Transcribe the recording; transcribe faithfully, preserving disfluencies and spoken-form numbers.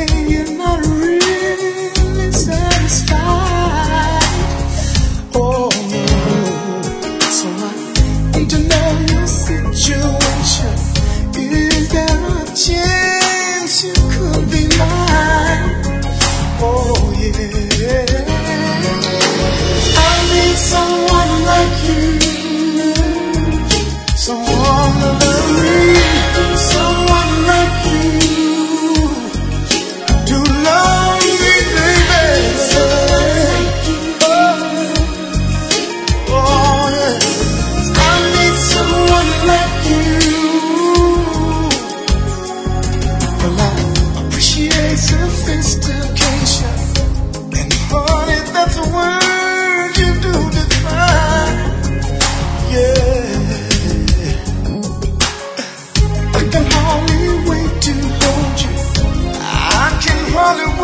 you're not really satisfied. Oh no. So I need to know your situation. Is there a chance you could be mine? Oh yeah. I need someone like you, someone to love me, someone like you to love me, baby. Oh, oh yeah. I need someone like you. Well, I appreciate sophistication, and honey, that's a word you do define. Yeah, I can hardly wait to hold you. I can hardly wait